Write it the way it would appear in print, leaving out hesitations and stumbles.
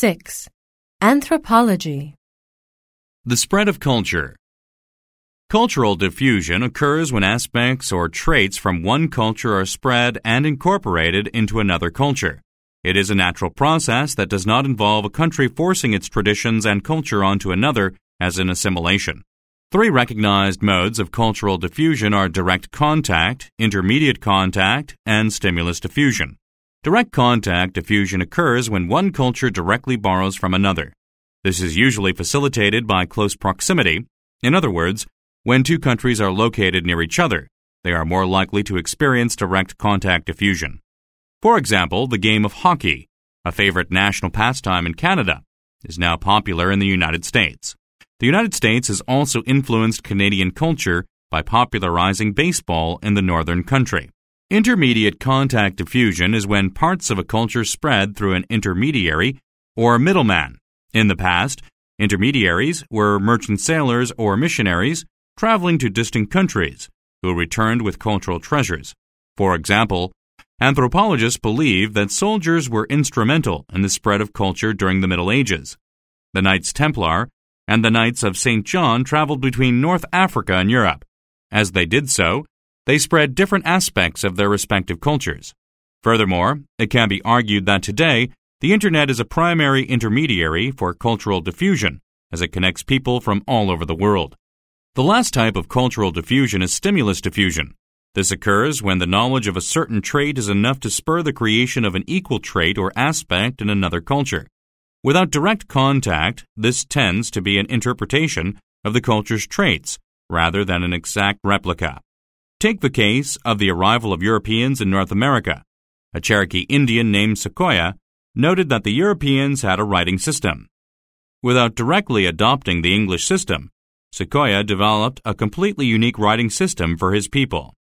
6. Anthropology. The spread of culture. Cultural diffusion occurs when aspects or traits from one culture are spread and incorporated into another culture. It is a natural process that does not involve a country forcing its traditions and culture onto another, as in assimilation. 3 recognized modes of cultural diffusion are direct contact, intermediate contact, and stimulus diffusion. Direct contact diffusion occurs when one culture directly borrows from another. This is usually facilitated by close proximity. In other words, when 2 countries are located near each other, they are more likely to experience direct contact diffusion. For example, the game of hockey, a favorite national pastime in Canada, is now popular in the United States. The United States has also influenced Canadian culture by popularizing baseball in the northern country. Intermediate contact diffusion is when parts of a culture spread through an intermediary or middleman. In the past, intermediaries were merchant sailors or missionaries traveling to distant countries who returned with cultural treasures. For example, anthropologists believe that soldiers were instrumental in the spread of culture during the Middle Ages. The Knights Templar and the Knights of St. John traveled between North Africa and Europe. As they did so, they spread different aspects of their respective cultures. Furthermore, it can be argued that today, the Internet is a primary intermediary for cultural diffusion, as it connects people from all over the world. The last type of cultural diffusion is stimulus diffusion. This occurs when the knowledge of a certain trait is enough to spur the creation of an equal trait or aspect in another culture. Without direct contact, this tends to be an interpretation of the culture's traits rather than an exact replica. Take the case of the arrival of Europeans in North America. A Cherokee Indian named Sequoyah noted that the Europeans had a writing system. Without directly adopting the English system, Sequoyah developed a completely unique writing system for his people.